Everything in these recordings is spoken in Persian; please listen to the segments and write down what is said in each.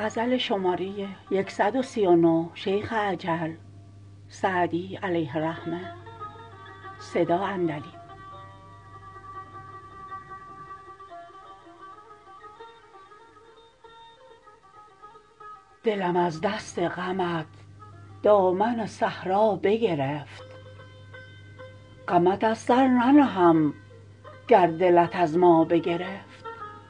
دلم از دست غمت دامن صحرا بگرفت، غمت از سر ننهم گر دلت از ما بگرفت.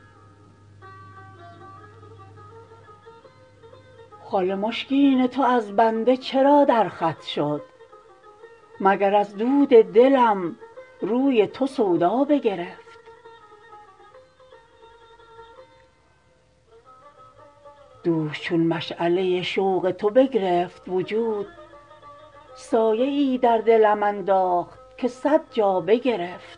خال مشکین تو از بنده چرا در خط شد؟ مگر از دود دلم روی تو سودا بگرفت. دوش چون مشعله شوق تو بگرفت وجود، سایه ای در دلم انداخت که صد جا بگرفت.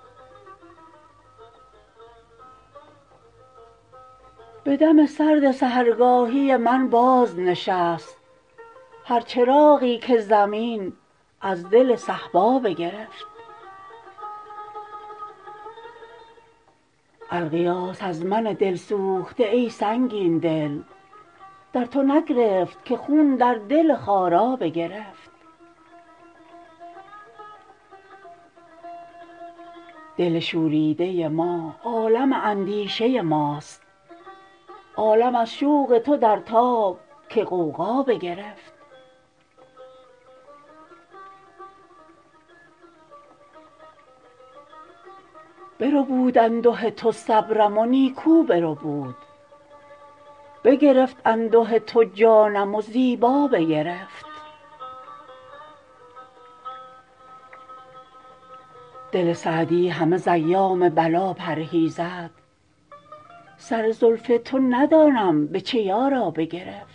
به دم سرد سحرگاهی من بازنشست هر چراغی که زمین از دل صهبا بگرفت. الغیاث از من دل سوخته ای سنگین دل، در تو نگرفت که خون در دل خارا بگرفت. دل شوریده ما عالم اندیشه ماست، عالم از شوق تو در تاب که غوغا بگرفت. بربود انده تو صبرم و نیکو بربود، بگرفت انده تو جانم و زیبا بگرفت. دل سعدی همه ز ایام بلا پرهیزد، سر زلف تو ندانم به چه یارا بگرفت.